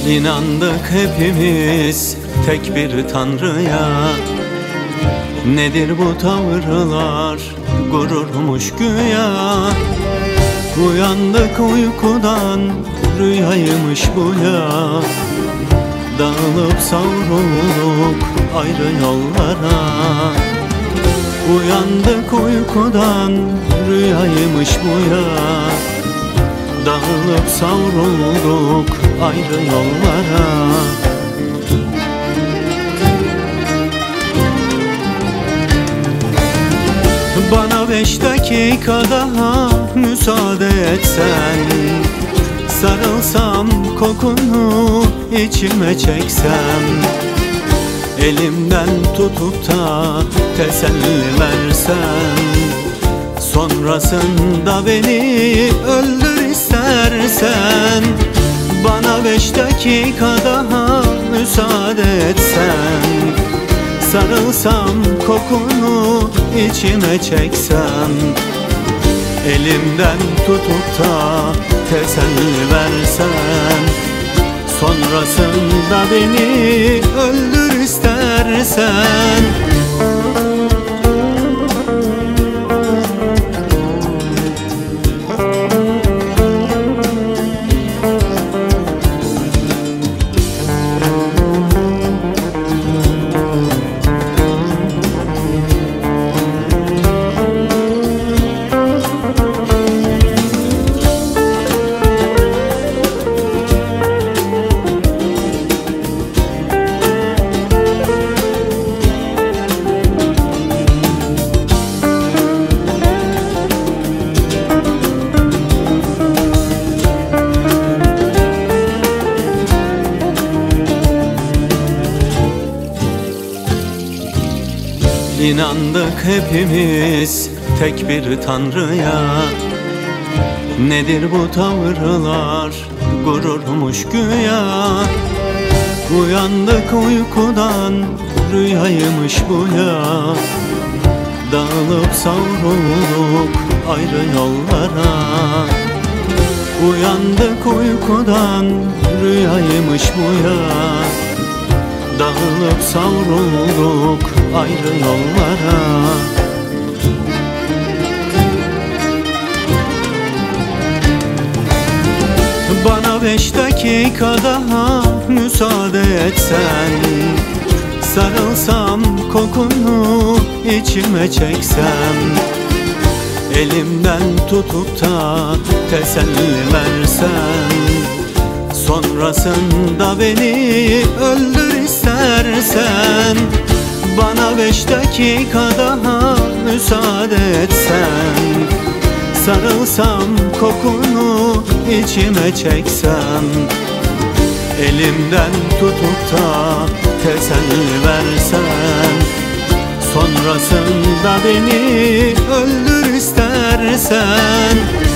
İnandık hepimiz tek bir Tanrı'ya. Nedir bu tavırlar, gururmuş güya. Uyandık uykudan, rüyaymış bu ya. Dağılıp savrulduk ayrı yollara. Uyandık uykudan, rüyaymış bu ya. Dağılıp savrulduk ayrı yollara. Bana 5 dakika daha müsaade etsen, sarılsam kokunu içime çeksem, elimden tutup da teselli versen, sonrasında beni öldür istersen. Bana 5 dakika daha müsaade etsen, sarılsam kokunu içime çeksem, elimden tutup da teselli versen, sonrasında beni öldür istersen. İnandık hepimiz tek bir Tanrı'ya. Nedir bu tavırlar, gururmuş güya. Uyandık uykudan, rüyaymış bu ya. Dağılıp savrulduk ayrı yollara. Uyandık uykudan, rüyaymış bu ya. Dağılıp savrulduk ayrı yollara. Bana 5 dakika daha müsaade etsen, sarılsam kokunu içime çeksem, elimden tutup da teselli versen, sonrasında beni öldür istersen. Bana 5 dakika daha müsaade etsen, sarılsam kokunu içime çeksem, elimden tutup da teselli versen, sonrasında beni öldür istersen.